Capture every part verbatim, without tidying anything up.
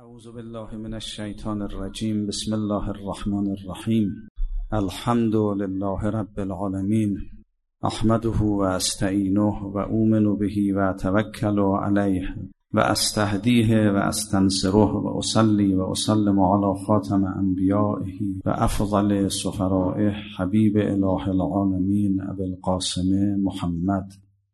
اعوذ بالله من الشیطان الرجیم. بسم الله الرحمن الرحیم. الحمد لله رب العالمین. احمده و استعینه و اؤمن به و اتوکل علیه و استهدیه و استنصره و اصلی و اسلم علی خاتم انبیائه و افضل سفرائه حبیب اله العالمین ابی القاسم محمد.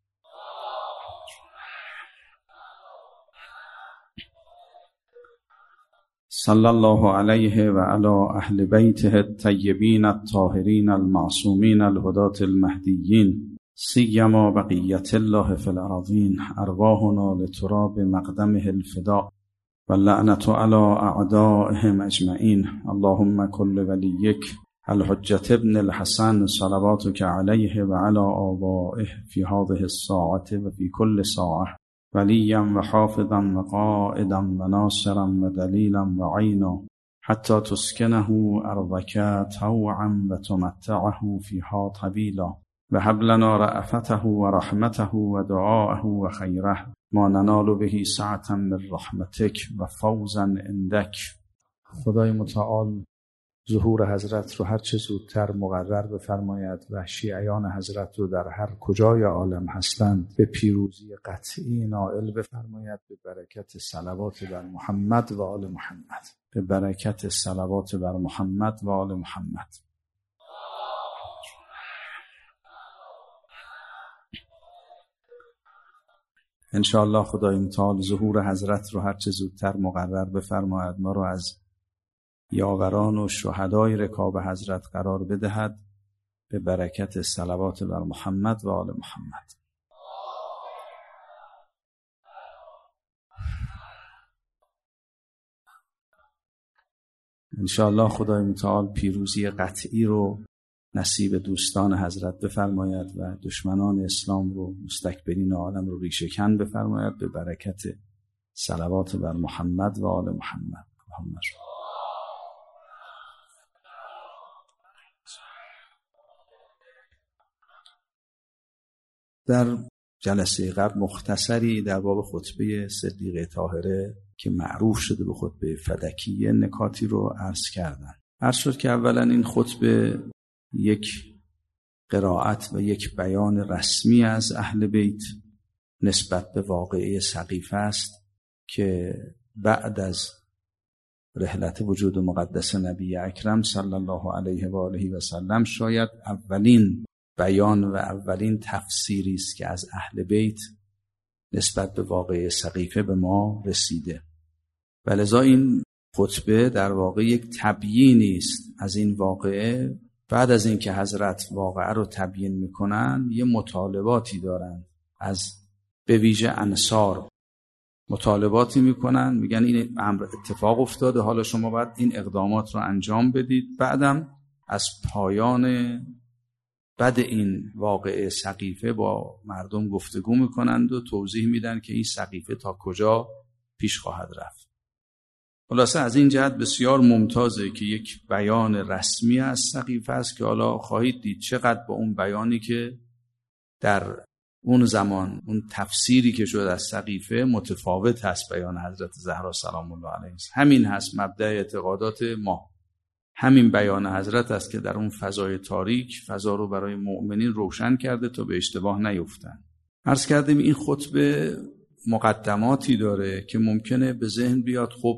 صلی الله علیه و علی اهل بیته الطیبین الطاهرین المعصومین الهداة المهدیین، سیما بقیت الله فی الارضین. ارواحنا لتراب مقدمه الفداء و لعنت علی اعدائهم اجمعین. اللهم کل ولیک الحجة ابن الحسن صلواتک علیه و علی آبائه فی هذه الساعة و فی کل ساعة، ولیا و حافظا و قائدا و ناصرا و دلیلا و عینا، حتی تسکنه ارضک طوعا و تمتعه فیها طویلا، و هب لنا رأفته و رحمته و دعاءه و خیره، ما ننال به سعة من رحمتک و فوزا عندک. خدای متعال ظهور حضرت رو هر چه زودتر مقرر بفرماید و شیعیان حضرت رو در هر کجای عالم هستند به پیروزی قطعی نائل بفرماید، به برکت صلوات بر محمد و آل محمد. به برکت صلوات بر محمد و آل محمد. انشاءالله خدای متعال ظهور حضرت رو هر چه زودتر مقرر بفرماید، ما رو از یاوران و شهدای رکاب حضرت قرار بدهد، به برکت صلوات بر محمد و آل محمد. انشاءالله خدای متعال پیروزی قطعی رو نصیب دوستان حضرت بفرماید و دشمنان اسلام رو، مستکبرین عالم رو ریشه‌کن بفرماید، به برکت صلوات بر محمد و آل محمد. محمد در جلسه قبل مختصری در باب خطبه صدیقه طاهره که معروف شده به خطبه فدکیه نکاتی رو عرض کردم. عرض شد که اولا این خطبه یک قرائت و یک بیان رسمی از اهل بیت نسبت به واقعه سقیفه است که بعد از رحلت وجود مقدس نبی اکرم صلی الله علیه و آله و سلم شاید اولین بیان و اولین تفسیری است که از اهل بیت نسبت به واقعه سقیفه به ما رسیده. و لذا این خطبه در واقع یک تبیینی است از این واقعه. بعد از این که حضرت واقعه رو تبیین میکنن، یه مطالباتی دارن از به ویژه انصار، مطالباتی میکنن، میگن این امر اتفاق افتاده، حالا شما باید این اقدامات رو انجام بدید. بعدم از پایان بعد این واقعه سقیفه با مردم گفتگو میکنند و توضیح میدن که این سقیفه تا کجا پیش خواهد رفت. خلاصه از این جهت بسیار ممتازه که یک بیان رسمی از سقیفه است که حالا خواهید دید چقدر با اون بیانی که در اون زمان، اون تفسیری که شد از سقیفه متفاوت هست بیان حضرت زهرا سلام الله علیها. همین هست مبدأ اعتقادات ما، همین بیان حضرت است که در اون فضای تاریک فضا رو برای مؤمنین روشن کرده تا به اشتباه نیفتن. عرض کردیم این خطبه مقدماتی داره که ممکنه به ذهن بیاد، خب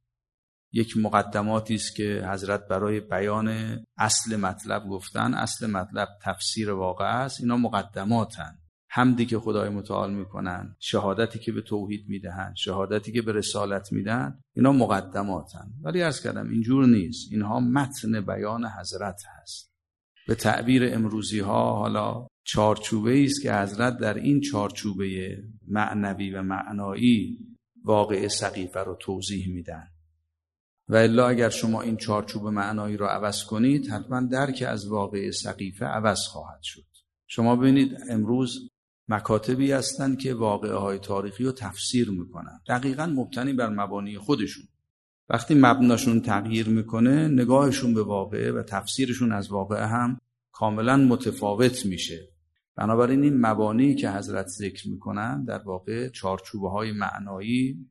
یک مقدماتی است که حضرت برای بیان اصل مطلب گفتن، اصل مطلب تفسیر واقع است، اینا مقدماتن. حمدی که خدای متعال میکنن، شهادتی که به توحید میدهن، شهادتی که به رسالت میدن، اینا مقدماتن. ولی عرض کردم اینجور نیست، اینها متن بیان حضرت هست. به تعبیر امروزی ها حالا چارچوبه است که حضرت در این چارچوبه معنوی و معنایی واقع سقیفه رو توضیح میدن. و الا اگر شما این چارچوب معنایی رو عوض کنید، حتما درک از واقع سقیفه عوض خواهد شد. شما ببینید امروز مکاتبی هستن که واقعه های تاریخی رو تفسیر میکنن، دقیقاً مبتنی بر مبانی خودشون. وقتی مبناشون تغییر میکنه، نگاهشون به واقعه و تفسیرشون از واقعه هم کاملا متفاوت میشه. بنابراین این مبانی که حضرت ذکر میکنن در واقع چارچوبه های معنایی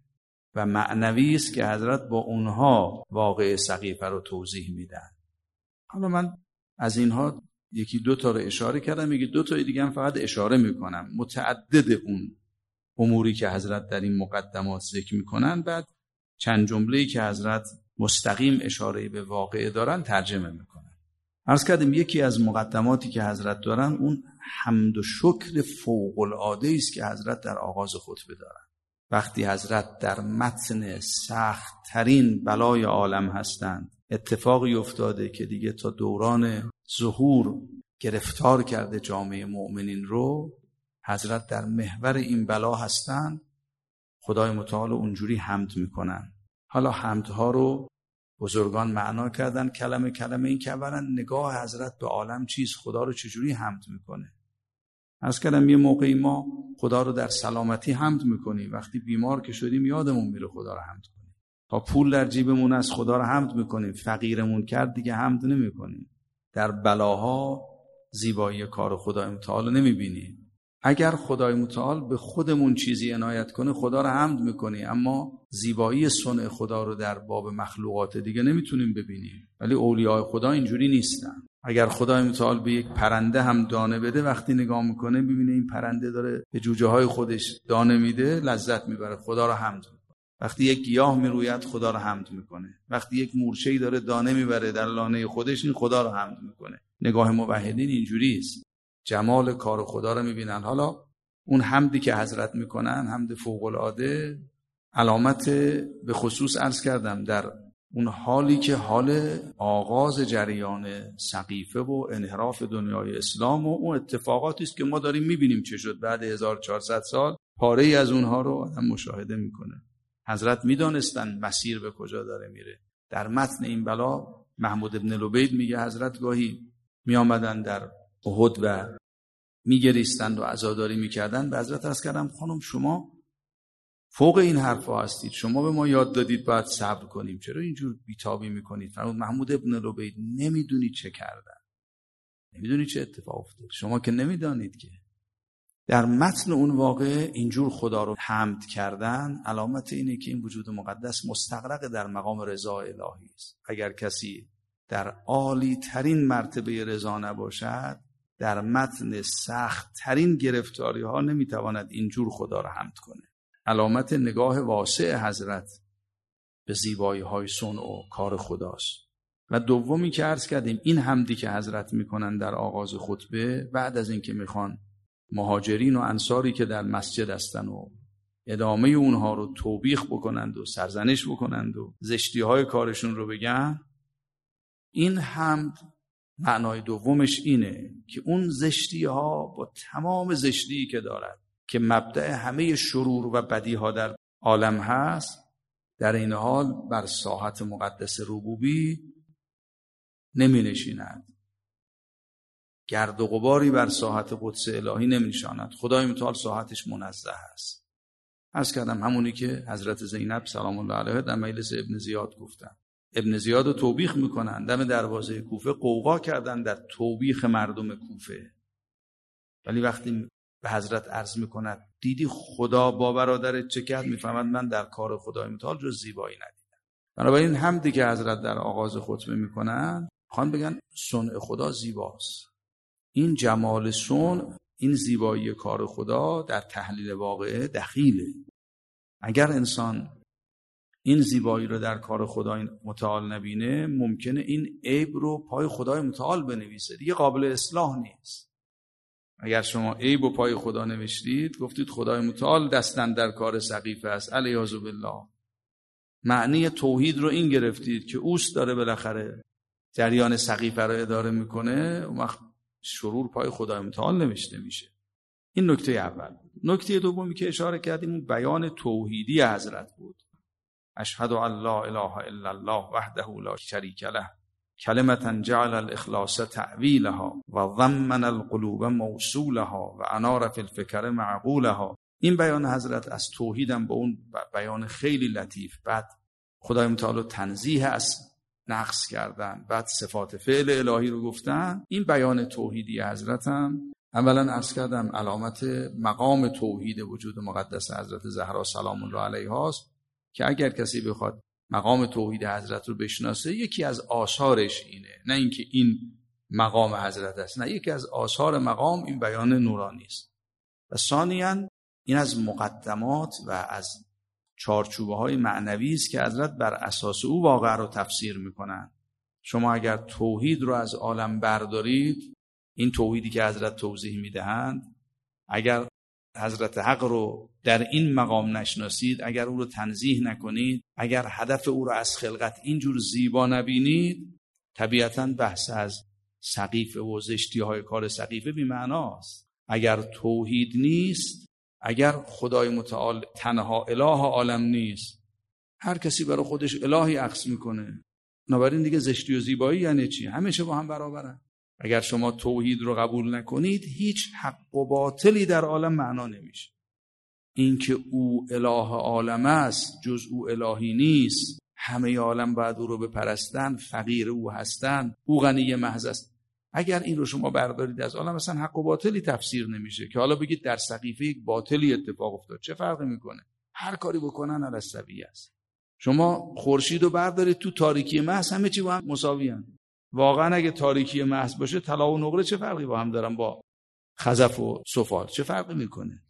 و معنوی است که حضرت با اونها واقع سقیفه رو توضیح میدن. حالا من از اینها یکی دو تا رو اشاره کردم، یکی دو تا دیگه هم فقط اشاره میکنم. متعدد اون اموری که حضرت در این مقدمات ذکر میکنن، بعد چند جمله‌ای که حضرت مستقیم اشاره به واقعه دارن ترجمه میکنن. عرض کردیم یکی از مقدماتی که حضرت دارن اون حمد و شکر فوق العاده است که حضرت در آغاز خطبه دارن. وقتی حضرت در متن سخت ترین بلای عالم هستند، اتفاقی افتاده که دیگه تا دوران ظهور گرفتار کرده جامعه مؤمنین رو، حضرت در محور این بلا هستند، خدای متعال اونجوری حمد میکنن. حالا حمدها رو بزرگان معنا کردن کلمه کلمه. این که اولا نگاه حضرت به عالم چیز، خدا رو چجوری حمد میکنه. عرض کردم یه موقعی ما خدا رو در سلامتی حمد میکنیم، وقتی بیمار که شدیم یادمون میره خدا رو حمد کنیم. تا پول در جیبمون از خدا رو حمد میکنیم، فقیرمون کرد دیگه حمد نمیکنیم. در بلاها زیبایی کار خدای متعال نمیبینیم. اگر خدای متعال به خودمون چیزی عنایت کنه خدا رو حمد میکنی، اما زیبایی صنع خدا رو در باب مخلوقات دیگه نمیتونیم ببینیم. ولی اولیاء خدا اینجوری نیستن. اگر خدای متعال به یک پرنده هم دانه بده، وقتی نگاه میکنه ببینه این پرنده داره به جوجه های خودش دانه میده، لذت میبره، خدا رو حمد میکنه. وقتی یک گیاه میروید خدا رو حمد میکنه. وقتی یک مورچه‌ای داره دانه میبره در لانه خودش، این خدا رو حمد میکنه. نگاه موحدین اینجوری است، جمال کار خدا رو میبینن. حالا اون حمدی که حضرت میکنن حمد فوق العاده، علامت به خصوص عرض کردم در اون حالی که حال آغاز جریان سقیفه و انحراف دنیای اسلام و اون اتفاقاتی است که ما داریم میبینیم چه شد بعد هزار و چهارصد سال. پاره ای از اونها رو آدم مشاهده میکنه. حضرت میدانستن مسیر به کجا داره میره. در متن این بلا محمود ابن لبید میگه حضرت گاهی میآمدن در احد و میگریستند و عزاداری میکردن. به حضرت عرض کردم خانم شما فوق این حرفا هستید، شما به ما یاد دادید باید صبر کنیم، چرا اینجور بیتابی میکنید؟ فرمود محمود ابن لبید نمیدونید چه کردن، نمیدونید چه اتفاق افتاد، شما که نمیدانید که. در متن اون واقعه اینجور خدا رو حمد کردن علامت اینه که این وجود مقدس مستغرق در مقام رضا الهی است. اگر کسی در عالی ترین مرتبه رضا نباشد، در متن سخت ترین گرفتاری ها نمیتواند اینجور خدا رو حمد کنه. علامت نگاه واسع حضرت به زیبایی های صنع و کار خداست. و دومی که عرض کردیم این حمدی که حضرت میکنن در آغاز خطبه، بعد از اینکه میخوان مهاجرین و انصاری که در مسجد هستن و ادامه اونها رو توبیخ بکنند و سرزنش بکنند و زشتی های کارشون رو بگن، این حمد معنای دومش اینه که اون زشتی ها با تمام زشتی که دارد که مبدأ همه شرور و بدی ها در عالم هست، در این حال بر ساحت مقدس ربوبی نمی نشیند. گرد و غباری بر ساحت قدس الهی نمی نشاند. خدای متعال ساحتش منزه است. عرض کردم همونی که حضرت زینب سلام الله علیها در مجلس ابن زیاد گفتن. ابن زیاد رو توبیخ میکنن، دم دروازه کوفه قوقا کردن در توبیخ مردم کوفه. ولی وقتی به حضرت عرض میکند دیدی خدا با برادرت چه کرد، میفهمد من در کار خدای متعال جز زیبایی ندیدم. بنابراین حمدی که حضرت در آغاز خطبه میکنن خوان بگن صنع خدا زیباست. این جمال صنع، این زیبایی کار خدا در تحلیل واقعه دخیله. اگر انسان این زیبایی رو در کار خدای متعال نبینه، ممکنه این عیب رو پای خدای متعال بنویسه، دیگه قابل اصلاح نیست. اگر شما عیب و پای خدا نوشتید، گفتید خدای متعال دستن در کار سقیفه است، علیاذ بالله، معنی توحید رو این گرفتید که اوست داره بالاخره جریان سقیفه رو اداره میکنه، اون وقت شرور پای خدای متعال نوشته میشه. این نکته اول. نکته دومی که اشاره کردیم بیان توحیدی حضرت بود. اشهد ان لا اله الا الله وحده لا شریک له کلمة جعل الاخلاص تعویلها و ضمن القلوب موصولها و انار فی الفکر معقولها. این بیان حضرت از توحیدم با اون بیان خیلی لطیف، بعد خدای متعال تنزیه از نقص کردن، بعد صفات فعل الهی رو گفتن. این بیان توحیدی حضرتم اولا عرض کردم علامت مقام توحید وجود مقدس حضرت زهرا سلام الله علیها است. که اگر کسی بخواد مقام توحید حضرت رو بشناسه، یکی از آثارش اینه، نه اینکه این مقام حضرت است، نه، یکی از آثار مقام این بیان نورانی است. و ثانیاً این از مقدمات و از چارچوبه های معنوی است که حضرت بر اساس او واقع رو تفسیر میکنن. شما اگر توحید رو از عالم بردارید، این توحیدی که حضرت توضیح میدهند، اگر حضرت حق رو در این مقام نشناسید، اگر او رو تنزیه نکنید، اگر هدف او رو از خلقت اینجور زیبا نبینید، طبیعتاً بحث از سقیفه و زشتی های کار سقیفه بی معناست. اگر توحید نیست، اگر خدای متعال تنها اله عالم نیست، هر کسی برای خودش الهی عکس میکنه، بنابراین دیگه زشتی و زیبایی یعنی چی؟ همیشه با هم برابرن. اگر شما توحید رو قبول نکنید، هیچ حق و باطلی در عالم معنا نمیشه. اینکه او اله عالم است، جز او الهی نیست، همه عالم باید او رو بپرستن، فقیر او هستن، او غنی محض است. اگر این رو شما بردارید از عالم، مثلا حق و باطلی تفسیر نمیشه که حالا بگید در سقیفه یک باطلی اتفاق افتاد، چه فرقی میکنه؟ هر کاری بکنن علی السویه است. شما خورشید رو بردارید تو تاریکی محض، همه چی با هم مساویان. واقعا اگه تاریکی محض باشه، طلا و نقره چه فرقی با هم دارن با خزف و سفال؟ چه فرقی میکنه؟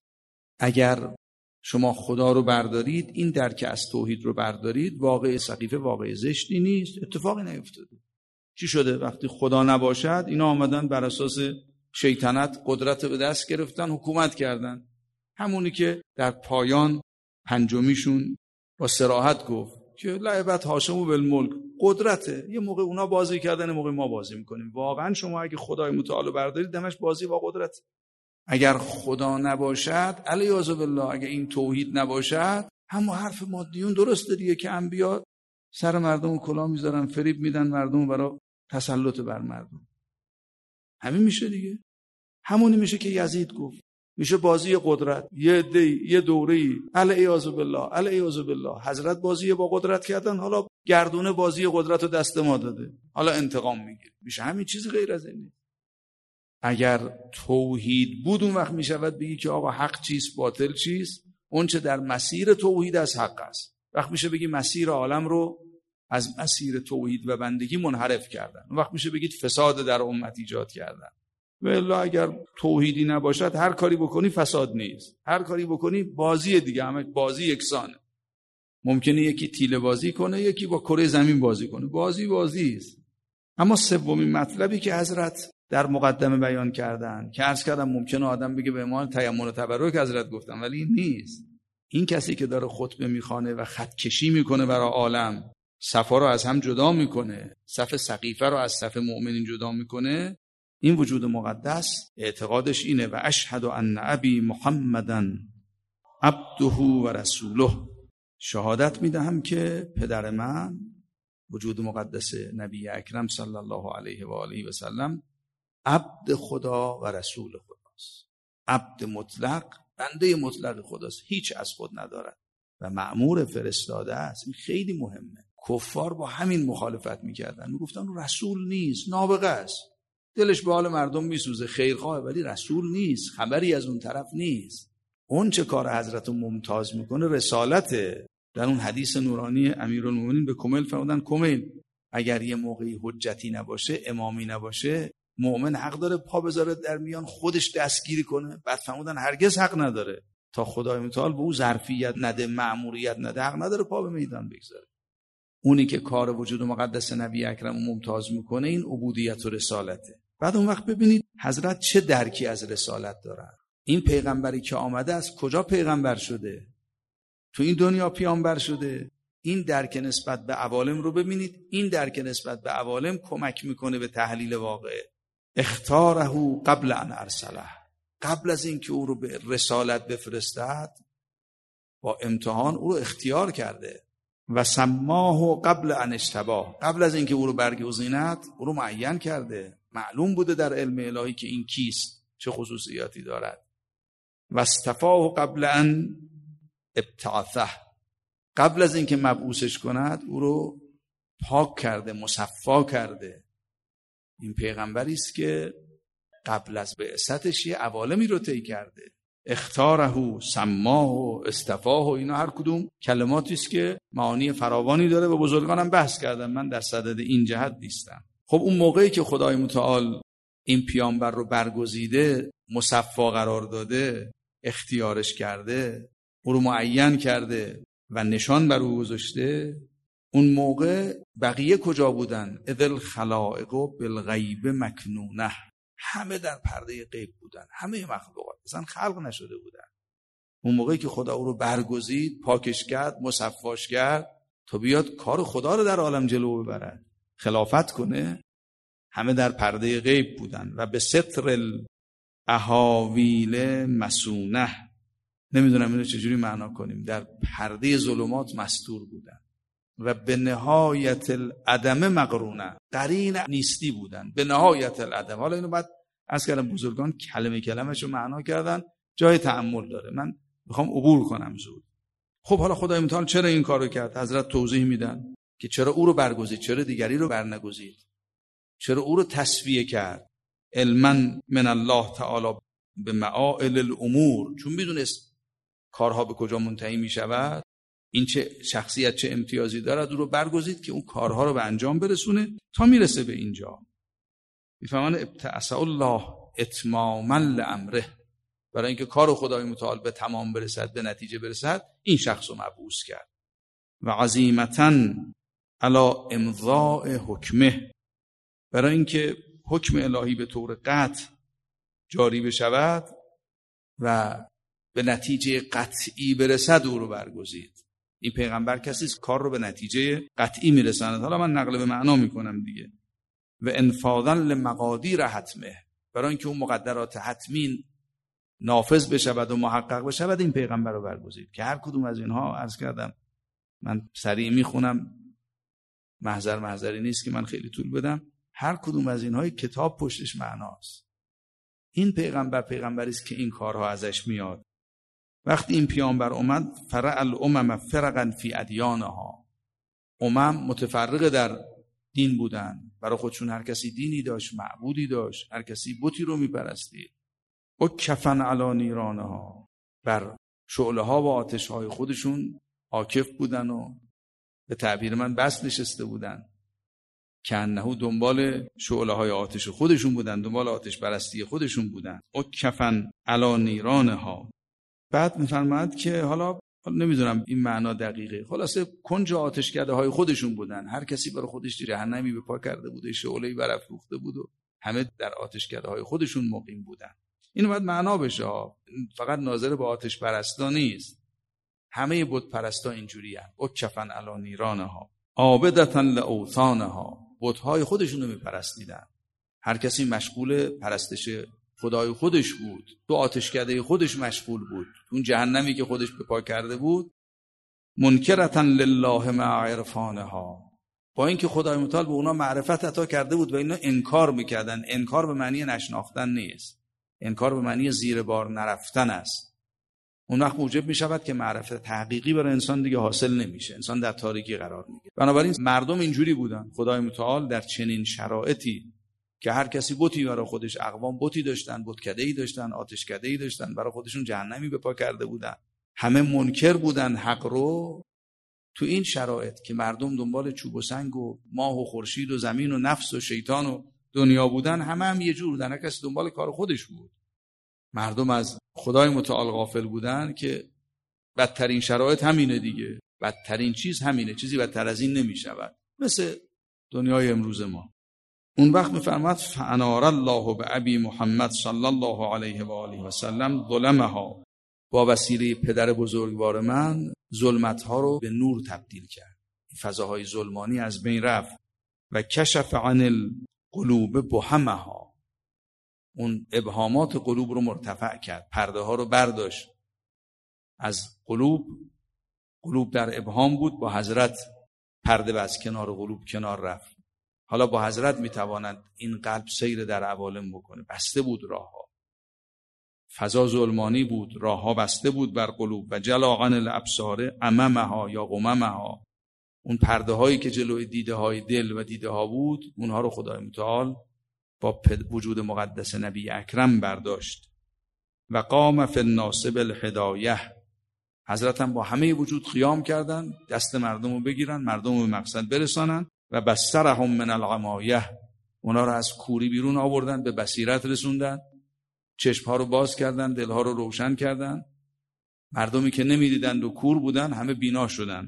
اگر شما خدا رو بردارید، این درک از توحید رو بردارید، واقع سقیفه واقع زشتی نیست، اتفاقی نیفتاده. چی شده؟ وقتی خدا نباشد، اینا آمدن بر اساس شیطنت قدرت به دست گرفتن، حکومت کردن. همونی که در پایان پنجمیشون با صراحت گفت که لعبت هاشم بالملک، قدرته. یه موقع اونا بازی کردن، یه موقع ما بازی میکنیم. واقعا شما اگه خدای متعال بردارید، دمش بازی با قدرت. اگر خدا نباشد، علیاذ بالله، اگه این توحید نباشد، همون حرف مادیون درسته دیگه که انبیا سر مردم کلاه میذارن، فریب میدن مردم برای تسلط بر مردم. همین میشه دیگه. همونی میشه که یزید گفت، میشه بازی قدرت. یه دی یه دوره‌ای علیاذ بالله علیاذ بالله حضرت بازی با قدرت کردن، حالا گردونه بازی قدرت رو دست ما داده، حالا انتقام میگیره. میشه همین چیزی غیر از اینه. اگر توحید بود، اون وقت میشود بگی که آقا حق چیست، باطل چیست، اون چه در مسیر توحید از حق است. وقت میشه بگی مسیر عالم رو از مسیر توحید و بندگی منحرف کردن. اون وقت میشه بگید فساد در امت ایجاد کردن. و الا اگر توحیدی نباشد، هر کاری بکنی فساد نیست، هر کاری بکنی بازی دیگه، همه بازی یکسانه. ممکنه یکی تیله بازی کنه، یکی با کره زمین بازی کنه، بازی بازی است. اما سومین مطلبی که حضرت در مقدمه بیان کردن، که عرض کردم ممکنه آدم بگه به عنوان تیمم و تبرک حضرت گفتم، ولی این نیست. این کسی که داره خطبه میخوانه و خط کشی میکنه برای عالم، صفا رو از هم جدا میکنه، صف سقیفه رو از صف مؤمنین جدا میکنه، این وجود مقدس اعتقادش اینه. و اشهد ان ابی محمدًا عبده و رسوله، شهادت میدهم که پدر من، وجود مقدس نبی اکرم صلی الله علیه و آله و سلم، عبد خدا و رسول خداست. عبد مطلق، بنده مطلق خداست، هیچ از خود ندارد و مأمور فرستاده است. این خیلی مهمه. کفار با همین مخالفت میکردن، میگفتن رسول نیست، نابغه است، دلش به حال مردم میسوزه، خیرخواه، ولی رسول نیست، خبری از اون طرف نیست. اون چه کار حضرت ممتاز میکنه رسالته. در اون حدیث نورانی امیرالمومنین به کمیل فرمودن کمیل، اگر یه موقعی حجتی نباشه، امامی نباشه، مؤمن حق داره پا بذاره در میان خودش دستگیری کنه؟ بعد فرمودن هرگز حق نداره تا خدای متعال به او ظرفیت نده، مأموریت نده، حق نداره پا به میدان بگذاره. اونی که کار وجود مقدس نبی اکرم ممتاز میکنه، این عبودیت و رسالته. بعد اون وقت ببینید حضرت چه درکی از رسالت دارن. این پیغمبری که آمده از کجا پیغمبر شده؟ تو این دنیا پیامبر شده. این درک نسبت به عوالم رو ببینید. این درک نسبت به عوالم کمک میکنه به تحلیل واقع. اختاره قبل ان ارسله، قبل از اینکه او رو به رسالت بفرستد، با امتحان او رو اختیار کرده. و سماه قبل ان اجتباه، قبل از اینکه او رو برگزیند، او رو معین کرده. معلوم بوده در علم الهی که این کیست، چه خصوصیاتی دارد. و اصطفاه قبل ان ابتعثه، قبل از اینکه مبعوثش کند، او رو پاک کرده، مصفا کرده. این پیغمبری است که قبل از بعثتش یه عوالمی رو طی کرده. اختاره، سماه و اصطفاه و اینا هر کدوم کلماتی است که معانی فراوانی داره و بزرگانم بحث کردن. من در صدد این جهت نیستم. خب اون موقعی که خدای متعال این پیامبر رو برگزیده، مصفا قرار داده، اختیارش کرده، او رو معین کرده و نشان بر او گذاشته، اون موقع بقیه کجا بودن؟ اذل خلائق بالغیب مکنونه، همه در پرده غیب بودن، همه مخلوقات اصلا خلق نشده بودن. اون موقعی که خدا او رو برگزید، پاکش کرد، مصفاش کرد تا بیاد کار خدا رو در عالم جلو ببرد، خلافت کنه، همه در پرده غیب بودن. و به ستر الاحاویل مسونه، نمیدونم اینو چجوری معنا کنیم، در پرده ظلمات مستور بودن. و به نهایت العدم مقرونه، قرین نیستی بودن، به نهایت العدم. حالا اینو بعد از کردم بزرگان کلمه کلمه‌شو معنا کردن، جای تأمل داره، من میخوام عبور کنم زود. خب حالا خدای متعال چرا این کارو کرد؟ حضرت توضیح میدن که چرا او رو برگزید، چرا دیگری رو برنگزید، چرا او رو تصفیه کرد. علما من الله تعالی به معائل الامور، چون میدونست کارها به کجا منتهی میشود، این چه شخصیت چه امتیازی دارد، او رو برگزید که اون کارها رو به انجام برسونه تا میرسه به اینجا. میفهمن ابتعث الله اتماما لامره، برای اینکه کار خدای متعال به تمام برسد، به نتیجه برسد، این شخص رو مبعوث کرد. و عزیمتا علی امضاء حکمه، برای اینکه حکم الهی به طور قطع جاری بشود و به نتیجه قطعی برسد، او رو برگزید. این پیغمبر کسی است کار رو به نتیجه قطعی میرساند. حالا من نقل به معنا میکنم دیگه. و انفاذا لمقادیر حتمه، برای اینکه اون مقدرات حتمی نافذ بشود و محقق بشود، این پیغمبر رو برگزید که هر کدوم از اینها عرض کردم، من سریع میخونم، محضر محضری نیست که من خیلی طول بدم، هر کدوم از اینهای کتاب پشتش معناست. این پیغمبر پیغمبری است که این کارها ازش میاد. وقتی این پیامبر اومد، فرع الامم فرقا فی ادیانها، امم متفرقه در دین بودن، برای خودشون هر کسی دینی داشت، معبودی داشت، هر کسی بتی رو میپرستید. و کفن علی نیرانها، بر شعله ها و آتش های خودشون عاکف بودن و به تعبیر من بس نشسته بودن، که انهو دنبال شعله های آتش خودشون بودن، دنبال آتش پرستی خودشون بودن. و کفن علی نیرانها. بعد میفرماید که حالا نمیدونم این معنا دقیقه، خلاصه کنج آتشکده های خودشون بودن، هر کسی برای خودش جهنمی به پا کرده بوده، شعله‌ای برافروخته بود و همه در آتشکده های خودشون مقیم بودن. اینو باید معنا بشه، فقط ناظر به آتش پرستا نیست، همه بت پرستا اینجوری هستند. او کفن علی نیرانها عابدتا لاوثانها، بت‌های خودشون رو میپرستیدن، هر کسی مشغول پرستش خدای خودش بود، تو آتشکده خودش مشغول بود، تو اون جهنمی که خودش به پا کرده بود. منکرتا لله مع عرفانها، با اینکه خدای متعال به اونا معرفت عطا کرده بود و اینا انکار میکردن. انکار به معنی نشناختن نیست، انکار به معنی زیر بار نرفتن است. اون وقت موجب میشود که معرفت حقیقی برای انسان دیگه حاصل نمیشه، انسان در تاریکی قرار میگیره. بنابراین مردم اینجوری بودن. خدای متعال در چنین شرایطی که هر کسی بتی برای خودش، اقوام بتی داشتن، بتکده‌ای داشتن، آتشکده‌ای داشتن، برای خودشون جهنمی به پا کرده بودن، همه منکر بودن حق رو. تو این شرایط که مردم دنبال چوب و سنگ و ماه و خورشید و زمین و نفس و شیطان و دنیا بودن، همه هم یه جور بودن، هر کسی دنبال کار خودش بود. مردم از خدای متعال غافل بودن که بدترین شرایط همینه دیگه، بدترین چیز همینه، چیزی بدتر از این نمیشود، مثل دنیای امروز ما. اون وقت میفرماد فانار الله به ابی محمد صلی الله علیه و آله و سلم ظلمها، با وسیله پدر بزرگوار من ظلمتها رو به نور تبدیل کرد، فضاهای ظلمانی از بین رفت. و کشف عن القلوب بهمها، اون ابهامات قلوب رو مرتفع کرد، پرده ها رو برداشت از قلوب. قلوب در ابهام بود، با حضرت پرده از کنار قلوب کنار رفت. حالا با حضرت میتواند این قلب سیر در عوالم بکنه. بسته بود راهها، فضا ظلمانی بود، راهها بسته بود بر قلوب. و جلا عن الابصار اممها یا غممها، اون پرده هایی که جلوی دیده های دل و دیده ها بود، اونها رو خدای متعال با وجود مقدس نبی اکرم برداشت. و قام فی الناس بالهدایه. حضرت هم با همه وجود قیام کردن، دست مردم رو بگیرن، مردم رو به مقصد برسانن. و بصرهم من العمایه، اونا رو از کوری بیرون آوردن، به بصیرت رسوندن، چشمها رو باز کردن، دلها رو روشن کردن. مردمی که نمیدیدند و کور بودن همه بینا شدن.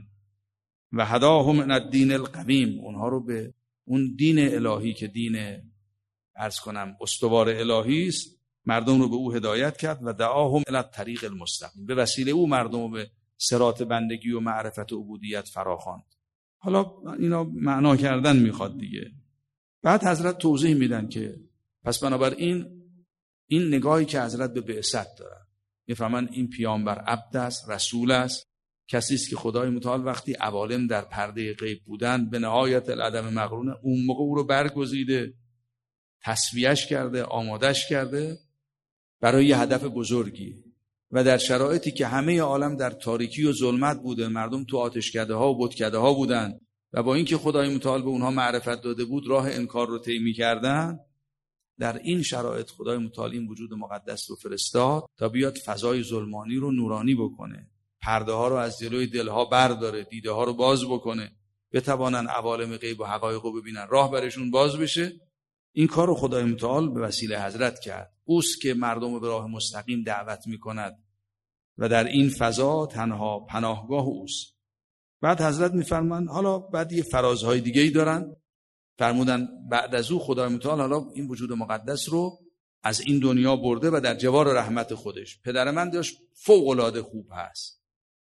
و هداهم من الدین القویم، اونها رو به اون دین الهی که دین عرض کنم استوار الهی است، مردم رو به او هدایت کرد. و دعاهم الی الطریق المستقیم، به وسیله او مردم رو به صراط بندگی و معرفت و عبودیت فراخواند. حالا اینا معنا کردن میخواد دیگه. بعد حضرت توضیح میدن که پس بنابراین این نگاهی که حضرت به بعثت دارن، میفهمن این پیامبر عبد است، رسول است، کسی است که خدای متعال وقتی عوالم در پرده غیب بودن به نهایت العدم مقرونه، اون موقع او رو برگزیده، تسویه‌اش کرده، آمادهش کرده برای یه هدف بزرگی. و در شرایطی که همه عالم در تاریکی و ظلمت بوده، مردم تو آتشکده ها و بتکده ها بودن و با اینکه خدای متعال به اونها معرفت داده بود راه انکار رو طی می‌کردن، در این شرایط خدای متعال این وجود مقدس رو فرستاد تا بیاد فضای ظلمانی رو نورانی بکنه، پرده ها رو از جلوی دلها برداره، دیده ها رو باز بکنه، بتوانن عوالم غیب و حقایق رو ببینن، راه برشون باز بشه. این کار رو خدای متعال به وسیله حضرت کرد. اوست که مردم رو به راه مستقیم دعوت میکند و در این فضا تنها پناهگاه اوست. بعد حضرت میفرمان حالا بعد یه فرازهای دیگه ای دارن، فرمودن بعد از او خدای متعال حالا این وجود مقدس رو از این دنیا برده و در جوار رحمت خودش. پدر من داشت فوق العاده خوب هست.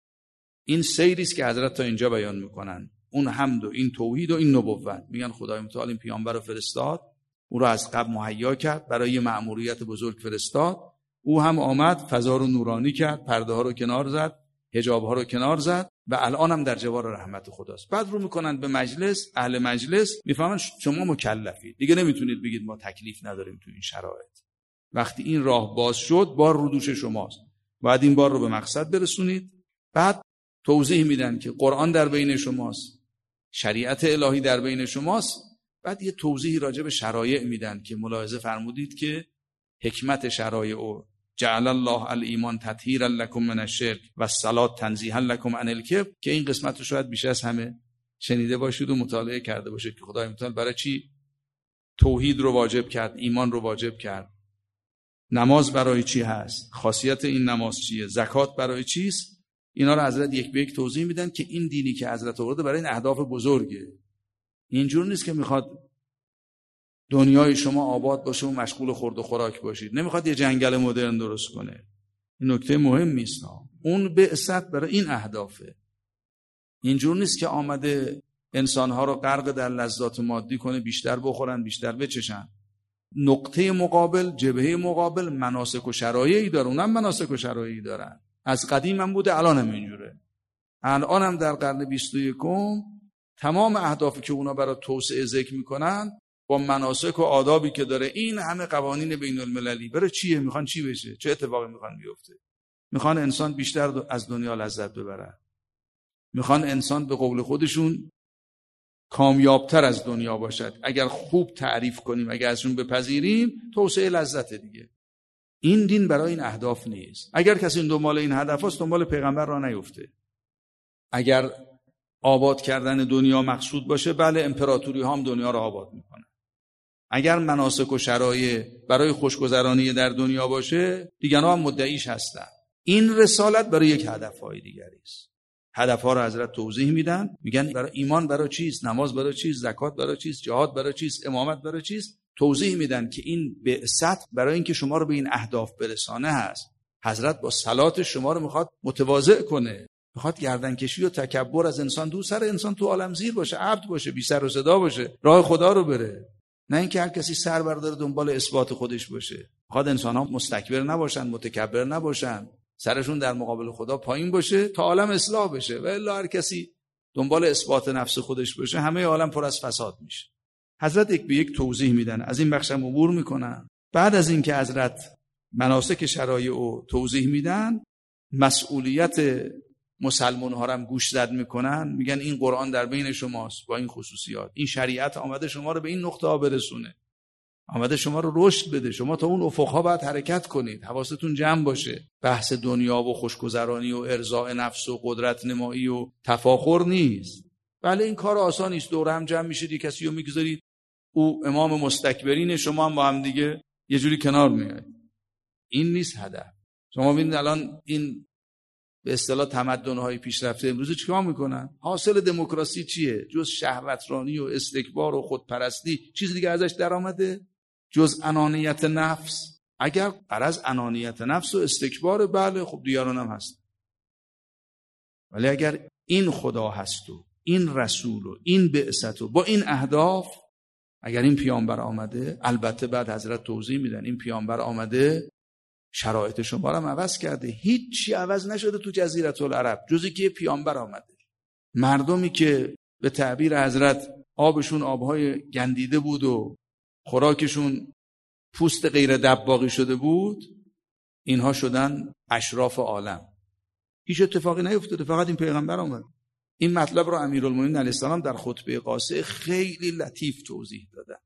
این سیری است که حضرت تا اینجا بیان میکنن، اون حمد و این توحید و این نبوت. میگن خدای متعال این پیامبر رو فرستاد، او رو از قبل مهیا کرد، برای مأموریت بزرگ فرستاد. او هم آمد فضا رو نورانی کرد، پرده ها رو کنار زد، حجاب ها رو کنار زد و الان هم در جوار رحمت خداست. بعد رو میکنن به مجلس، اهل مجلس میفهمن شما مکلفید، دیگه نمیتونید بگید ما تکلیف نداریم تو این شرایط. وقتی این راه باز شد، بار رو دوش شماست، باید این بار رو به مقصد برسونید. بعد توضیح میدن که قرآن در بین شماست، شریعت الهی در بین شماست. بعد یه توضیحی راجع به شرایع میدن که ملاحظه فرمودید که حکمت شرایع او جعل الله الایمان تطهیرا لکم من الشرک و الصلاة تنزیها لکم عن الکبر، که این قسمت رو شاید بیش از همه شنیده باشید و مطالعه کرده باشید که خدای متعال برای چی توحید رو واجب کرد، ایمان رو واجب کرد، نماز برای چی هست، خاصیت این نماز چیه، زکات برای چیست. اینا رو حضرت یک به یک توضیح میدن که این دینی که حضرت آورده برای این اهداف بزرگه. اینجور نیست که میخواد دنیای شما آباد باشه و مشغول خورد و خوراک باشید، نمیخواد یه جنگل مدرن درست کنه. این نکته مهمی است. اون بعثت برای این اهدافه. اینجور نیست که آمده انسانها رو غرق در لذات مادی کنه، بیشتر بخورن، بیشتر بچشن. نقطه مقابل، جبهه مقابل مناسک و شرایعی داره، اونم مناسک و شرایعی دارن. از قدیم هم بوده، الان هم اینجوره. الان هم در قرن بیست و یکم تمام اهدافی که اونا برای توسعه ذکر میکنن با مناسک و آدابی که داره، این همه قوانین بین المللی برای چیه؟ میخوان چی بشه؟ چه اتفاقی میخوان بیفته؟ میخوان انسان بیشتر از دنیا لذت ببره، میخوان انسان به قول خودشون کامیابتر از دنیا باشد. اگر خوب تعریف کنیم، اگر ازشون بپذیریم، توسعه لذت دیگه. این دین برای این اهداف نیست. اگر کسی دنبال این هدف است، دنبال پیغمبر را نیفته. اگر آباد کردن دنیا مقصود باشه، بله امپراتوری ها هم دنیا را آباد میکنن. اگر مناسک و شرایع برای خوشگذرانی در دنیا باشه، دیگران هم مدعیش هستن. این رسالت برای یک هدفهای دیگری است. هدفها رو حضرت توضیح میدن، میگن برای ایمان برای چیست، نماز برای چیست، زکات برای چیست، جهاد برای چیست، امامت برای چیست. توضیح میدن که این بعثت برای اینکه شما رو به این اهداف برسانه هست. حضرت با صلات شما رو میخواد متواضع کنه، میخواد گردنکشی و تکبر از انسان دور، سر انسان تو عالم زیر باشه، عبد باشه، بی سر و صدا باشه، راه خدا رو بره. نه اینکه هر کسی سر برداره دنبال اثبات خودش باشه. میخواد انسان‌ها مستکبر نباشن، متکبر نباشن، سرشون در مقابل خدا پایین باشه تا عالم اصلاح بشه. و الا هر کسی دنبال اثبات نفس خودش باشه، همه عالم پر از فساد میشه. حضرت یک به یک توضیح میدن، از این بخشم عبور میکنن. بعد از اینکه حضرت مناسک شرایع رو توضیح میدن، مسئولیت مسلمان ها رو هم گوش زد میکنن. میگن این قرآن در بین شماست با این خصوصیات، این شریعت آمده شما رو به این نقطه ها برسونه. آمده شما رو رشد بده. شما تا اون افقها باید حرکت کنید، حواستون جمع باشه. بحث دنیا و خوشگذرانی و ارضاء نفس و قدرت نمایی و تفاخر نیست. بله این کار آسان نیست، دور هم جمع میشید، یک کسی رو میگذارید او امام مستکبرین، شما هم با هم دیگه یه جوری کنار میایید. این نیست هدف. شما ببینید الان این به اصطلاح تمدن‌های پیشرفته امروز چیکار میکنن؟ حاصل دموکراسی چیه؟ جز شهوترانی و استکبار و خودپرستی چیز دیگه ازش در آمده؟ جز انانیت نفس. اگر غرض انانیت نفس و استکبار، بله خب دیگران هم هست. ولی اگر این خدا هست و این رسول و این بعثت و با این اهداف، اگر این پیامبر آمده، البته بعد حضرت توضیح میدن این پیامبر آمده شرایط شما رو هم عوض کرده. هیچی عوض نشده تو جزیره العرب جز که پیامبر آمده. مردمی که به تعبیر حضرت آبشون آبهای گندیده بود و خوراکشون پوست غیر دباغی شده بود، اینها شدن اشراف عالم. هیچ اتفاقی نیفتاده، فقط این پیغمبر آمد. این مطلب رو امیرالمومنین علیه السلام در خطبه قاصه خیلی لطیف توضیح دادن.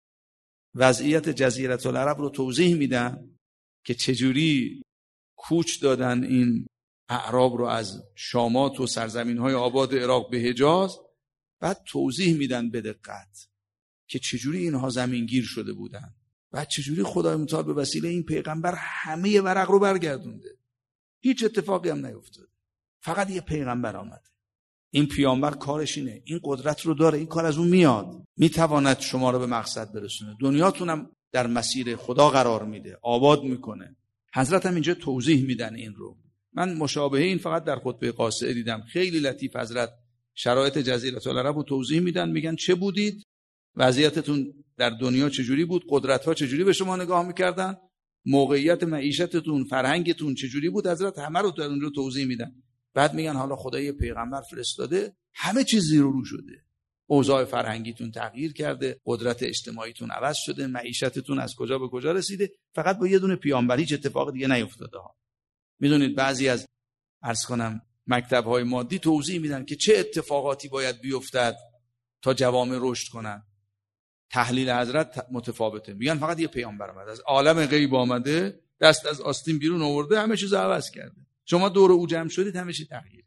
وضعیت جزیره العرب رو توضیح میدن که چجوری کوچ دادن این اعراب رو از شامات و سرزمین‌های آباد عراق به حجاز. بعد توضیح میدن به دقت که چجوری اینها زمینگیر شده بودن، بعد چجوری خدای متعال به وسیله این پیغمبر همه ورق رو برگردونده. هیچ اتفاقی هم نیفتاد، فقط یه پیغمبر آمده. این پیامبر کارش اینه، این قدرت رو داره، این کار از اون میاد، میتواند شما رو به مقصد برسونه، دنیاتونم در مسیر خدا قرار میده، آباد میکنه. حضرت هم اینجا توضیح میدن این رو. من مشابه این فقط در خطبه قاصه دیدم، خیلی لطیف حضرت شرایط جزیره العرب رو توضیح میدن. میگن چه بودید، وضعیتتون در دنیا چجوری بود، قدرت‌ها چجوری به شما نگاه میکردن، موقعیت معیشتتون، فرهنگتون چجوری بود، حضرت همه رو در اونجا توضیح میدن. بعد میگن حالا خدا یه پیغمبر فرستاده، همه چیز زیر و رو شده، اوضاع فرهنگیتون تغییر کرده، قدرت اجتماعیتون عوض شده، معیشتتون از کجا به کجا رسیده، فقط با یه دونه پیامبر هیچ اتفاق دیگه نیفتاده ها. میدونید بعضی از عرض کنم مکتب‌های مادی توضیح میدن که چه اتفاقاتی باید بیفتد تا جوامع رشد کنن. تحلیل حضرت متفاوته. میگن فقط یه پیامبر اومده، از عالم غیب آمده، دست از آستین بیرون آورده، همه چیز عوض کرده. شما دور او جمع شدید، همه چی تغییر،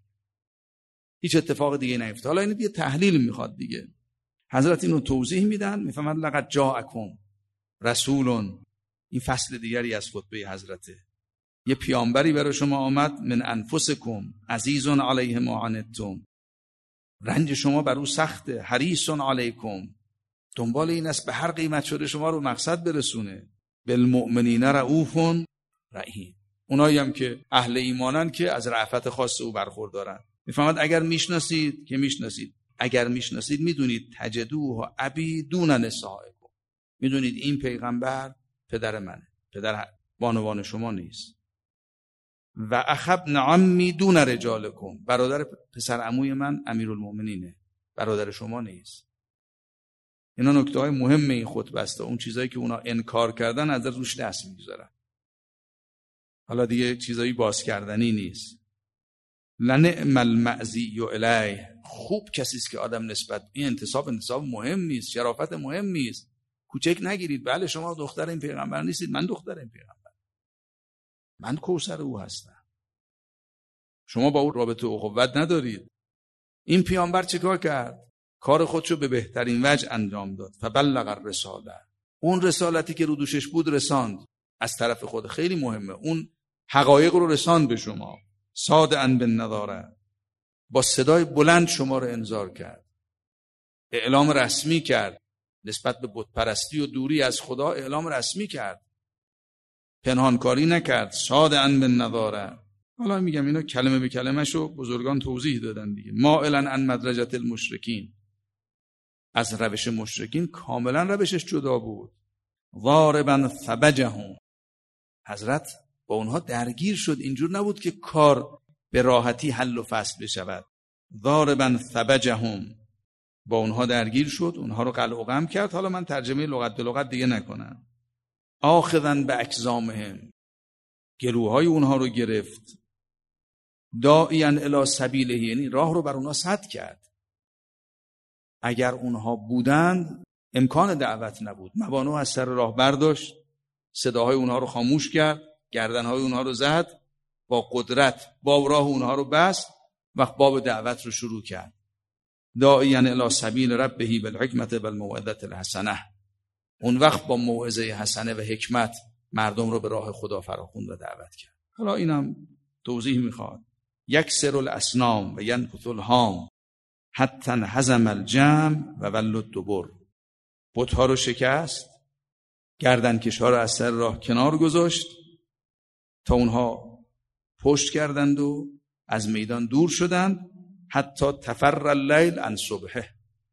هیچ اتفاق دیگه نیفتاد. حالا این دیگه تحلیل میخواد دیگه. حضرت اینو توضیح میدن، میفهمن لقد جاءکم رسول، این فصل دیگری از خطبه حضرته. یه پیامبری برای شما آمد، من انفسکم عزیز علیه ما عنتم، رنج شما بر او سخته، حریص علیکم، دنبال این است به هر قیمت شده شما رو مقصد برسونه. بالمؤمنین رؤوف رحیم، اونایی هم که اهل ایمانن که از رأفت خاص او برخوردارن. میفهمد اگر میشناسید که میشناسید، اگر میشناسید میدونید تجدوه ابی دون نسائکم، میدونید این پیغمبر پدر منه، پدر بانوان شما نیست. و اخ ابن عمی دون رجالکم، برادر پسر عموی من امیرالمومنینه، برادر شما نیست. اینا نکته های مهم این خطبه است. اون چیزایی که اونا انکار کردن از روش دست میگذارن. حالا دیگه چیزایی باز کردنی نیست. لنعم المعزی الیه، خوب کسی است که آدم نسبت این انتصاب انتصاب مهم نیست، شرافت مهم نیست، کوچک نگیرید. بله شما دختر این پیغمبر نیستید، من دختر این پیغمبر، من کوثر او هستم، شما با او رابطه اخوت ندارید. این پیامبر چیکار کرد؟ کار خودشو به بهترین وجه انجام داد. فبلغ الرساله، اون رسالتی که رو دوشش بود رساند از طرف خود، خیلی مهمه. اون حقایق رو رساند به شما. صادعا بالنظاره، با صدای بلند شما رو انذار کرد، اعلام رسمی کرد نسبت به بت پرستی و دوری از خدا، اعلام رسمی کرد، پنهانکاری نکرد. صادعا بالنظاره. حالا میگم اینا کلمه به کلمه شو بزرگان توضیح دادن دیگه. مائلا عن مدرجه المشرکین، از روش مشرکین کاملا روشش جدا بود. ضاربا ثبجهم، حضرت با اونها درگیر شد، اینجور نبود که کار به راحتی حل و فصل بشود. ضاربا ثبجهم، با اونها درگیر شد، اونها رو قلع و قم کرد. حالا من ترجمه لغت به لغت دیگه نکنم. آخذا به اکزامهم، گلوهای اونها رو گرفت. داعیا الی سبیله، یعنی راه رو بر اونها سد کرد. اگر اونها بودند امکان دعوت نبود. مبانو از سر راه برداشت، صداهای اونها رو خاموش کرد، گردنهای اونها رو زد، با قدرت باب راه اونها رو بست و باب دعوت رو شروع کرد. داعیاً الی سبیل ربه بالحکمت والموعظة الحسنه. اون وقت با موعظه حسنه و حکمت مردم رو به راه خدا فراخوند و دعوت کرد. حالا اینم توضیح میخواد. یکسر الاسنام و ینکث الهام حتی هزم الجمع و ولد الدبر. بت‌ها رو شکست، گردنکش‌ها رو از سر راه کنار گذاشت تا اونها پشت کردند و از میدان دور شدند. حتی تفر اللیل عن صبحه.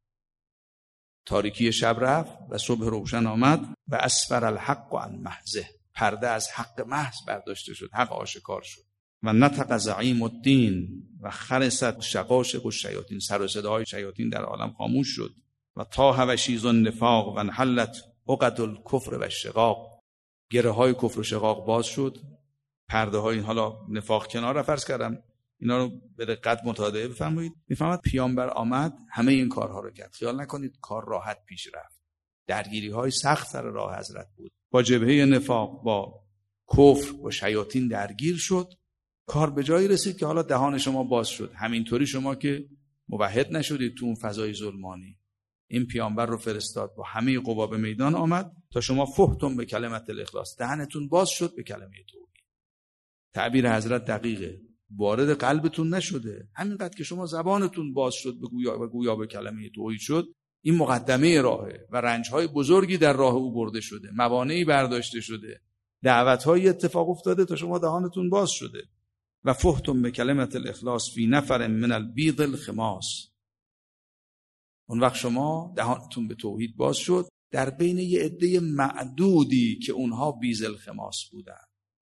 تاریکی شب رفت و صبح روشن آمد و اسفر الحق عن محضه. پرده از حق محض برداشته شد، حق آشکار شد. و نطق زعیم الدین و خرست شقاشق الشیاطین. سر و صداهای شیاطین در عالم خاموش شد. و طاح وشیز النفاق و انحلت عقد الکفر و الشقاق. گره های کفر و شقاق باز شد. پرده های حالا نفاق کنار رفت. فرض کردم اینا رو به دقت مطالعه بفرمایید. میفهمید پیامبر آمد همه این کارها رو کرد. خیال نکنید کار راحت پیش رفت. درگیری های سخت سر راه حضرت بود. با جبهه نفاق، با کفر و شیاطین درگیر شد. کار به جایی رسید که حالا دهان شما باز شد. همینطوری شما که موحد نشدید تو اون فضای ظلمانی، این پیامبر رو فرستاد با همه قوا به میدان آمد تا شما فهتم به کلمت الاخلاص، دهنتون باز شد به کلمه توحید. تعبیر حضرت دقیقه، وارد قلبتون نشده، همینقدر که شما زبانتون باز شد به گویا و گویا به کلمه توحید شد. این مقدمه راهه و رنج‌های بزرگی در راه او برده شده، موانعی برداشته شده، دعوت‌های اتفاق افتاده تا شما دهانتون باز شده. و فهتم به کلمت الاخلاص فی نفر من البیض الخماس. اون وقت شما دهانتون به توحید باز شد در بین یه عده معدودی که اونها بیض الخماس بودن،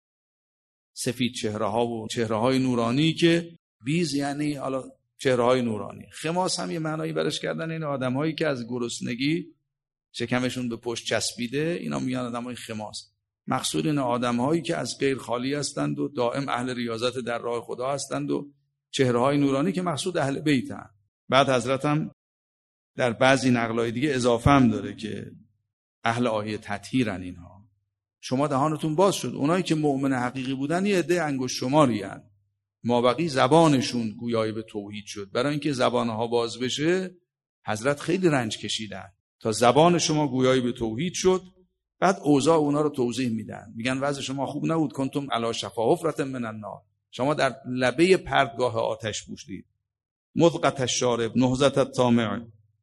سفید چهره ها و چهره های نورانی. که بیض یعنی حالا چهره های نورانی، خماس هم یه معنایی برش کردن این آدم هایی که از گرسنگی شکمشون به پشت چسبیده، اینا میگن آدم های خماس. مقصود این آدم هایی که از غیر خالی هستند و دائم اهل ریاضت در راه خدا هستند و چهره های نورانی که مقصود اهل بیتن. بعد حضرت هم در بعضی نقلای دیگه اضافه هم داره که اهل آیه تطهیرن اینها. شما دهانتون باز شد. اونایی که مؤمن حقیقی بودن یه عده انگشت شماری هستند. مابقی زبانشون گویایی به توحید شد. برای اینکه زبانها باز بشه حضرت خیلی رنج کشیدن تا زبان شما گویایی به توحید شد. بعد اوضاع اونا رو توضیح میدن، میگن وضع شما خوب نبود، کنتم علی شفا حفرة من النار. شما در لبه پرتگاه آتش بودید. مذقة الشارب نهضة الطامع.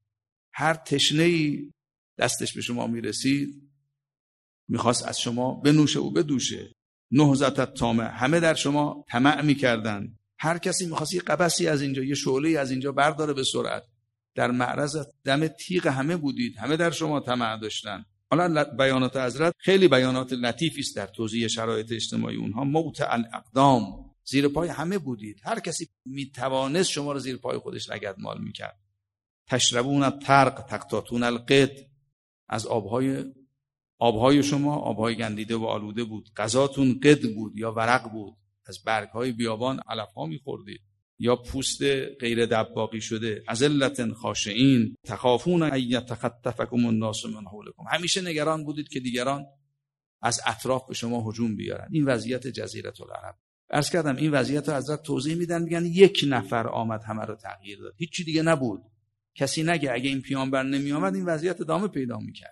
هر تشنه‌ای دستش به شما میرسید میخواست از شما بنوشه و بدوشه. نهضة الطامع، همه در شما طمع میکردن. هر کسی میخواست یه قبسی از اینجا، یه شعله‌ای از اینجا برداره به سرعت. در معرض دم تیغ همه بودید، همه در شما طمع داشتن. حالا بیانات حضرت خیلی بیانات لطیفی است در توضیح شرایط اجتماعی اونها. موت الاقدام، زیر پای همه بودید، هر کسی میتوانست شما رو زیر پای خودش لگدمال میکرد. تشربون الترق تقطعون القط، از آبهای آبهای شما آبهای گندیده و آلوده بود. غذاتون قد بود یا ورق بود، از برگهای بیابان علفها میخوردید یا پوست غیر دباغی شده. اذلة خاشعین تخافون ان یتخطفکم الناس من حولکم، همیشه نگران بودید که دیگران از اطراف به شما هجوم بیارن. این وضعیت جزیره العرب. عرض کردم این وضعیت رو حضرت توضیح میدن، میگن یک نفر آمد همه رو تغییر داد، هیچ چی دیگه نبود. کسی نگه اگه این پیامبر نمی آمد این وضعیت ادامه پیدا میکرد.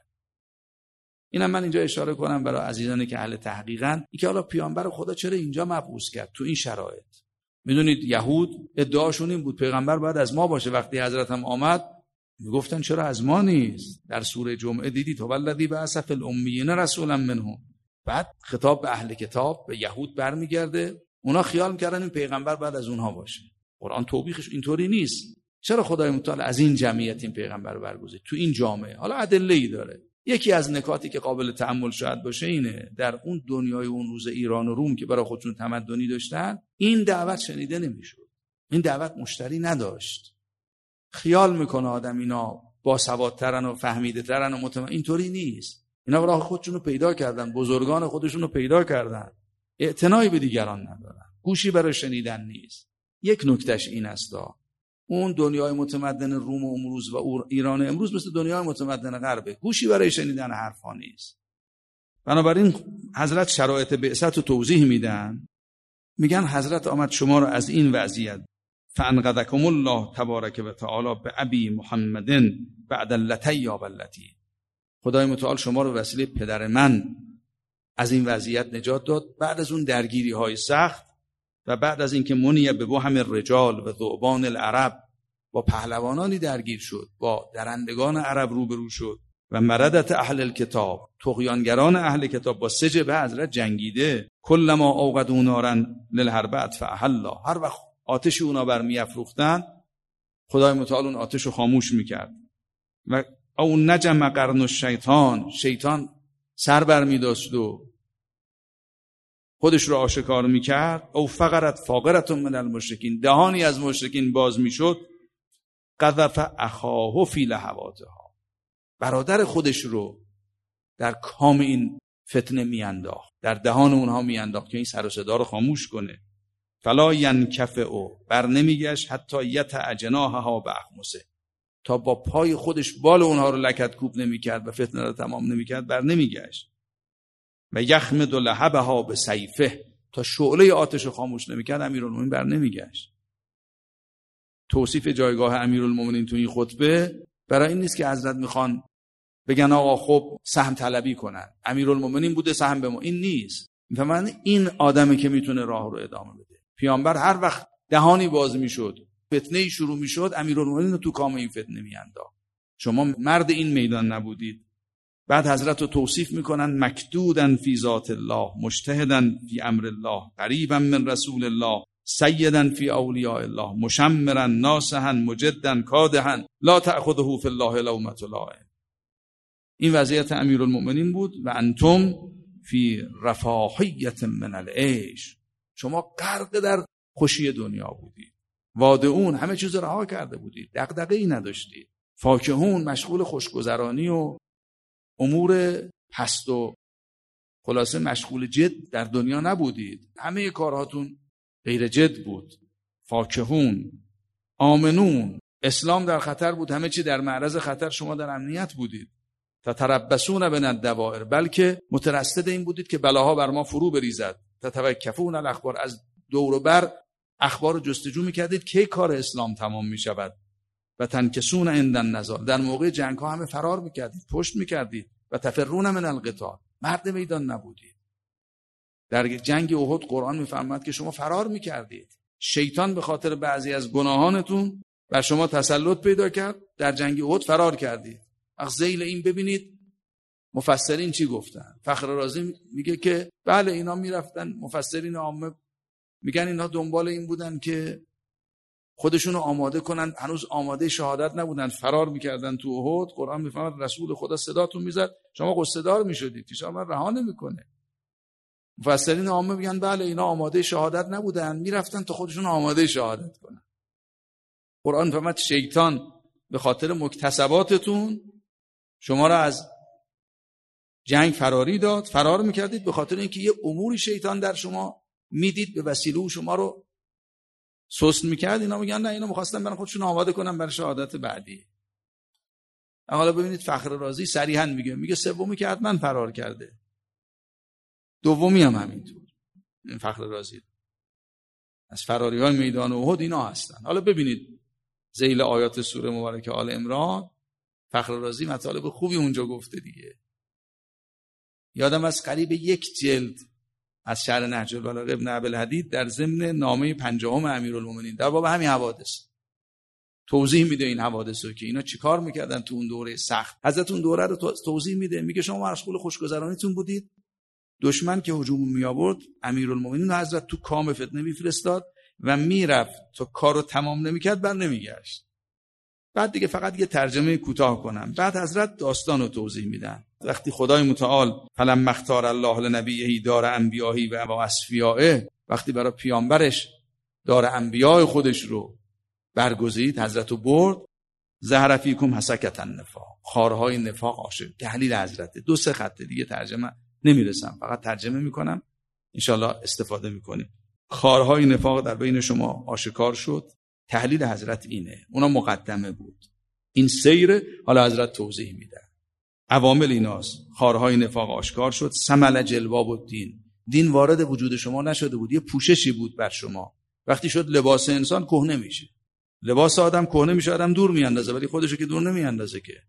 اینم من اینجا اشاره کنم برای عزیزانی که اهل تحقیقن، اینکه حالا پیامبر خدا چرا اینجا مبعوث کرد تو این شرایط. میدونید یهود ادعاشون این بود پیغمبر باید از ما باشه. وقتی حضرت هم آمد میگفتن چرا از ما نیست. در سوره جمعه دیدید والذی بعث فی الامیین رسولا منهم. بعد خطاب به اهل کتاب، به یهود برمیگرده. اونا خیال میکردن این پیغمبر باید از اونها باشه. قرآن توبیخش اینطوری نیست. چرا خدای متعال از این جمعیت این پیغمبر رو برگزید تو این جامعه؟ حالا ادله‌ای داره. یکی از نکاتی که قابل تأمل شاید باشه اینه، در اون دنیای اون روز ایران و روم که برای خودشون تمدنی داشتن، این دعوت شنیده نمیشد. این دعوت مشتری نداشت. خیال میکنه آدم اینا باسوادترن و فهمیده‌ترن و مطمئن. اینطوری نیست. اینا راه خودشون رو پیدا کردن، بزرگان خودشون رو پیدا کردن. اعتنایی به دیگران ندارن. گوشی برای شنیدن نیست. یک نکتهش این است اون دنیای متمدن روم و امروز و ایران امروز مثل دنیای متمدن غربه، گوشی برای شنیدن حرفا نیست. بنابراین حضرت شرایط بعثت رو توضیح میدن، میگن حضرت آمد شما رو از این وضعیت فانقذکم الله تبارک و تعالی به ابی محمد بعد اللتی یا بلتی، خدای متعال شما رو وسیله پدر من از این وضعیت نجات داد، بعد از اون درگیری های سخت و بعد از اینکه منی به وهم الرجال و ذؤبان العرب، با پهلوانانی درگیر شد، با درندگان عرب روبرو شد و مردت اهل الکتاب، طغیانگران اهل کتاب، با سه جبهه حضرت جنگیده. کلما اوقدوا نارا للحرب اطفأها الله، هر وقت آتش اونا برمیافروختن خدای متعال اون آتش رو خاموش میکرد. و او نجم قرن الشیطان، شیطان سر برمیداشت و خودش رو آشکار میکرد. او فقرت فاقرت من المشرکین، دهانی از مشرکین باز میشد. قذف اخاه فی لهواتها، برادر خودش رو در کام این فتنه میانداخت، در دهان اونها میانداخت که این سر و صدا رو خاموش کنه. فلا ینکفئ، بر نمیگشت حتی یتع جناحها باخمصه، تا با پای خودش بال اونها رو لکت کوب نمیکرد و فتنه رو تمام نمیکرد، بر نمیگشت. و یخمد لهبها بسیفه، تا شعله آتش رو خاموش نمیکرد امیرالمومنین بر نمیگشت. توصیف جایگاه امیرالمومنین تو این خطبه برای این نیست که حضرت میخوان بگن آقا خب سهم طلبی کنن، امیرالمومنین بوده سهم به ما، این نیست. میفهمن این آدمی که میتونه راه رو ادامه بده. پیامبر هر وقت دهانی باز میشد، فتنه شروع میشد، امیرالمومنین رو تو کام این فتنه میانداخت. شما مرد این میدان نبودید. بعد حضرت رو توصیف میکنن مکدودن فی ذات الله، مجتهدن فی امر الله، قریبا من رسول الله، سیدن فی اولیاء الله، مشمرا ناصحا مجدا کادحا، لا تأخذه فی الله لومة لائم. این وضعیت امیرالمومنین بود. و انتم فی رفاهیت من العیش، شما غرق در خوشی دنیا بودید. وادعون، همه چیز رها کرده بودید، دغدغه‌ای نداشتید. فاکهون، مشغول خوشگذرانی و امور پست و خلاصه مشغول جد در دنیا نبودید، همه کارهاتون غیر جد بود. فاکهون، آمنون، اسلام در خطر بود، همه چی در معرض خطر، شما در امنیت بودید. تتربصون بین الدوائر، بلکه مترصد این بودید که بلاها بر ما فرو بریزد. تتوکفون الاخبار، از دور و بر اخبار رو جستجو میکردید کی کار اسلام تمام میشود. و تنکسون عند النزال، در موقع جنگ ها همه فرار میکردید، پشت میکردید. و تفرون من القتال، مرد میدان نبودید. در جنگ احد قرآن میفرماید که شما فرار میکردید. شیطان به خاطر بعضی از گناهانتون بر شما تسلط پیدا کرد، در جنگ احد فرار کردید. از ذیل این ببینید مفسرین چی گفتن. فخر رازی میگه که بله اینا میرفتن، مفسرین عامه میگن اینا دنبال این بودن که خودشونو آماده کنن، هنوز آماده شهادت نبودن، فرار میکردن تو احد. قرآن میفرماید رسول خدا صداتون میزد، شما قصه دار میشدید که شما رها نمیکنه. مفسرین عامه میگن بله اینا آماده شهادت نبودن، میرفتن تا خودشون آماده شهادت کنن. قرآن میفرماید شیطان به خاطر مکتسباتتون شما را از جنگ فراری داد، فرار میکردید به خاطر اینکه یه اموری شیطان در شما میدید به وسیله شما رو سست میکرد. اینا میگن نه اینا میخواستن برن خودشون آماده کنن برای شهادت بعدی. حالا ببینید فخر رازی صریحا میگه میگه سومی که حتما فرار کرده، دومی هم همینطور. این فخر رازی از فراری های میدان احد اینا هستن. حالا ببینید ذیل آیات سوره مبارکه آل عمران، فخر رازی مطالب خوبی اونجا گفته دیگه. یادم از قریب یک جلد از شرح نهج البلاغه ابن ابوالحدید در ضمن نامه پنجم امیرالمومنین در باب همین حوادث توضیح میده این حوادث رو که اینا چیکار میکردن تو اون دوره سخت. حضرت اون دوره رو توضیح میده، میگه شما مشغول خوشگذرانیتون بودید، دشمن که هجوم می آورد امیرالمومنین حضرت تو کام فتنه میفرستاد و میرفت تا کارو تمام نمیکرد بر نمیگشت. بعد دیگه فقط یه ترجمه کوتاه کنم. بعد حضرت داستان رو توضیح میدن. وقتی خدای متعال فلما اختار الله لنبیه دار انبیاهی و اصفیائه، وقتی برای پیامبرش دار انبیاء خودش رو برگزید، حضرت رو برد. ظهر فیکم حسکة النفاق، خارهای نفاق آشکار. تحلیل حضرت دو سه خط دیگه ترجمه نمیرسم، فقط ترجمه میکنم، انشالله استفاده میکنیم. خارهای نفاق در بین شما آشکار شد تحلیل حضرت اینه. اونا مقدمه بود. این سیر حالا حضرت توضیح میده. عوامل ایناست. خارهای نفاق آشکار شد. سمل جلباب الدین. دین وارد وجود شما نشده بود، یه پوششی بود بر شما. وقتی شد لباس انسان کهنه میشه. لباس آدم کهنه میشه، آدم دور میاندازه، ولی خودشو که دور نمیاندازه که.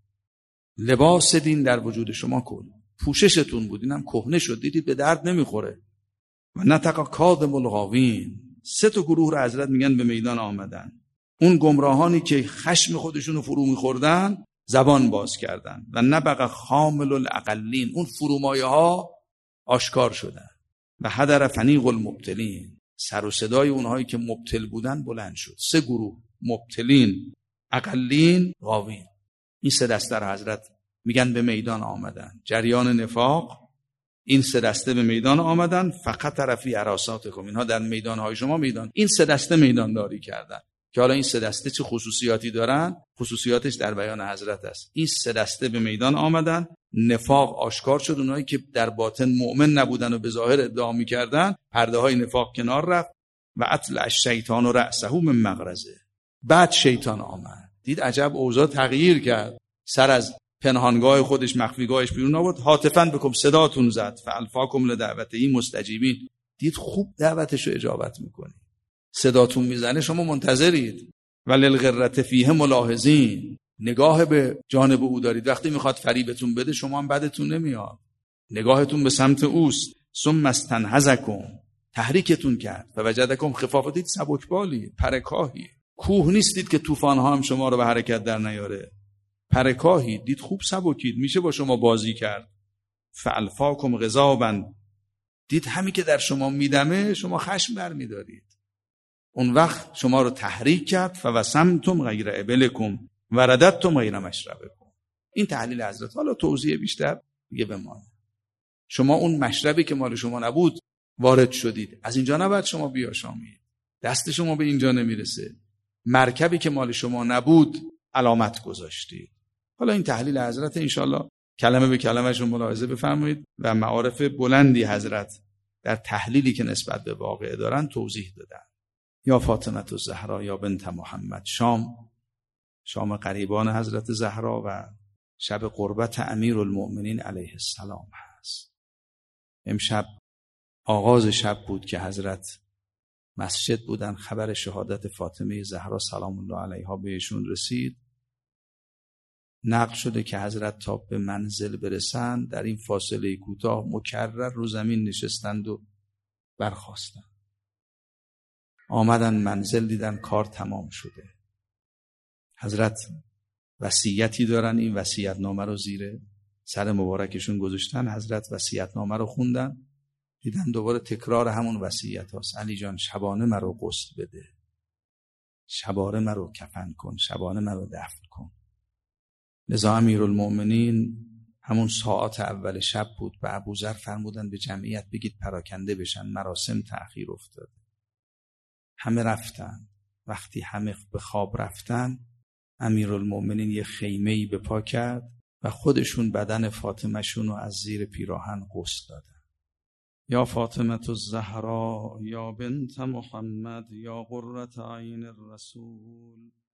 لباس دین در وجود شما کهنه، پوششتون بود، اینم کهنه شد، دیدید به درد نمیخوره. و نطق کاظم الغاوین. سه تا گروه رو حضرت میگن به میدان آمدن. اون گمراهانی که خشم خودشونو فرو میخوردن زبان باز کردن. و نبغ خامل الاقلین. اون فرومایه ها آشکار شدن. و حضر فنیق المبتلین. سر و صدای اونهایی که مبتل بودن بلند شد. سه گروه، مبتلین، اقلین، غاوین. این سه دسته رو حضرت میگن به میدان آمدن. جریان نفاق، این سه دسته به میدان آمدن. فقط طرفی عراساتکم. اینها در میدانهای شما میدان. این سه دسته میدان داری کردن. که حالا این سه دسته چه خصوصیاتی دارن؟ خصوصیاتش در بیان حضرت است. این سه دسته به میدان آمدن. نفاق آشکار شد. اونایی که در باطن مؤمن نبودن و به ظاهر ادعا میکردن، پرده های نفاق کنار رفت. و اطلع الشیطان رأسه من مغرزه. بعد شیطان آمد، دید عجب اوضاع تغییر کرد، سر از پنهانگاه خودش مخفیگاهش بیرون آورد. هاتفاً بکم، صداتون زد. فالفاکم لدعوته مستجیبین. دید خوب دعوتشو اجابت میکنی، صداتون میزنه، شما منتظرید. وللغرة فیه ملاحظین. نگاه به جانب او دارید. وقتی میخواد فریبتون بده شما هم بدتون نمیاد، نگاهتون به سمت اوست. ثم استنهزکم. تحریکتون کرد. و وجدکم خفافا. دید سبکبالی، پرکاهی. کوه نیستید که طوفان ها هم شما رو به حرکت در نیاره. پرکاهی. دید خوب سبکید، میشه با شما بازی کرد. فالفاکم غضابا. دید همین که در شما میدمه شما خشم برمیدارید. اون وقت شما رو تحریک کرد. فوسمتم غیر ابلکم و رددتم غیر مشربکم. این تحلیل حضرت. حالا توضیح بیشتر دیگه بمانه. شما اون مشربی که مال شما نبود وارد شدید، از اینجا نباید شما بیاشامید، دست شما به اینجا نمیرسه. مرکبی که مال شما نبود علامت گذاشتید. حالا این تحلیل حضرت انشالله کلمه به کلمه‌اش رو ملاحظه بفرمایید و معارف بلندی حضرت در تحلیلی که نسبت به واقعه دارن توضیح دادن. یا فاطمه الزهرا یا بنت محمد. شام شام قریبان حضرت زهرا و شب قربت امیرالمؤمنین علیه السلام هست. امشب آغاز شب بود که حضرت مسجد بودن، خبر شهادت فاطمه زهرا سلام الله علیها بهشون رسید. نقل شده که حضرت تا به منزل برسند در این فاصله کوتاه مکرر رو زمین نشستند و برخاستند. آمدن منزل، دیدن کار تمام شده. حضرت وصیتی دارن، این وصیت‌نامه رو زیر سر مبارکشون گذاشتن. حضرت وصیت‌نامه رو خوندن، دیدن دوباره تکرار همون وصیت هاست. علی جان شبانه مرا غسل بده، شبانه مرا کفن کن، شبانه مرا دفن کن. لذا امیرالمؤمنین همون ساعات اول شب بود به ابوذر فرمودن به جمعیت بگید پراکنده بشن، مراسم تأخیر افتاد. همه رفتن. وقتی همه به خواب رفتن امیرالمؤمنین یه خیمه‌ای به پا کرد و خودشون بدن فاطمه شون رو از زیر پیراهن غسل دادن. یا فاطمه الزهرا یا بنت محمد یا قرة عین الرسول